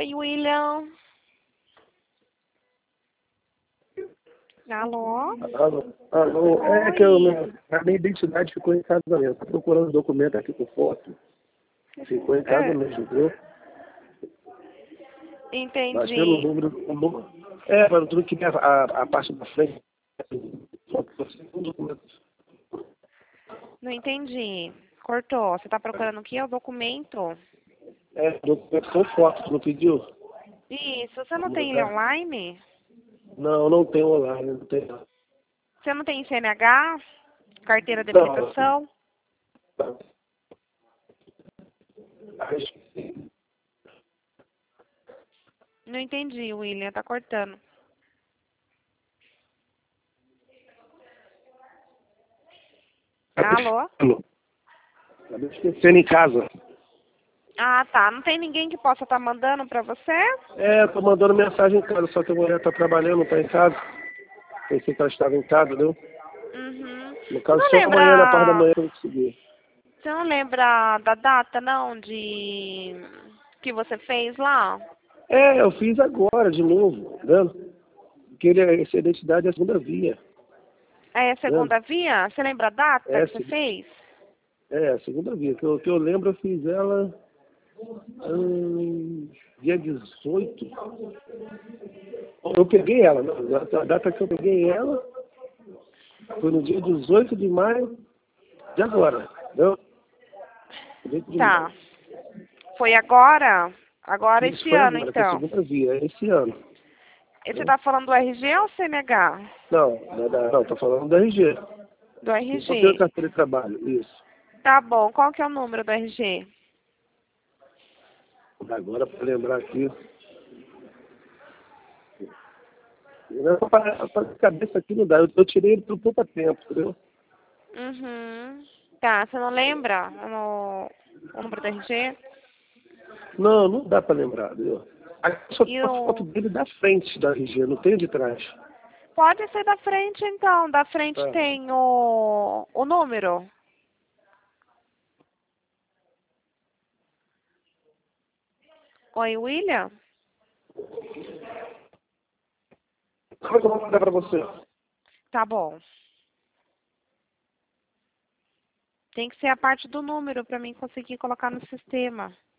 Oi, William. Alô? Alô, é que Oi. a minha identidade ficou em casamento. Tô procurando documento aqui com foto. Ficou em casamento, viu? Mas pelo Entendi. número. É, mas tudo que a parte da frente. Só que você tem um documento. Não entendi. Cortou. Você tá procurando o quê? O documento? É, documento com foto, tu não pediu? Isso. Você não tem ele Lugar. online? Não, não tem online, não tem. Você não tem CNH? Carteira de Não, habilitação? não. Não entendi, William. Tá cortando. Alô? Acabei esquecendo em casa. Ah, tá. Não tem ninguém que possa estar mandando pra você? É, tô mandando mensagem em casa, só que a mulher tá trabalhando, não tá em casa. Pensei que ela estava em casa, viu? Uhum. No Você caso, não só amanhã, na parte da lembra... manhã, eu consegui. Você não lembra da data, não, de... que você fez lá? É, eu fiz agora, de novo, tá vendo? Porque essa identidade é a segunda via, É a tá vendo? segunda via? Você lembra a data É, que você fez? a segunda via. Que eu lembro, eu fiz ela dia 18. Eu peguei ela, né? A data que eu peguei ela foi no dia 18 de maio de agora, entendeu? 18 de maio. Tá. Foi agora? Agora Isso esse foi ano, agora, que é a então. segunda via, é esse ano. E você Né? tá falando do RG ou CNH? Não, tô falando da RG. Do Eu só tenho RG. carteira de trabalho, isso. Tá bom. Qual que é o número do RG? Agora, para lembrar aqui. Não, para cabeça aqui não dá. Eu tirei ele por pouco tempo, entendeu? Uhum. Tá. Você não lembra o número do RG? Não, não dá para lembrar, entendeu? Aqui só tem E uma foto o... dele da frente da RG, não tem de trás. Pode ser da frente, então. Da frente Tá. tem o número. Oi, William? Como é que eu vou mandar para você? Tá bom. Tem que ser a parte do número para mim conseguir colocar no sistema.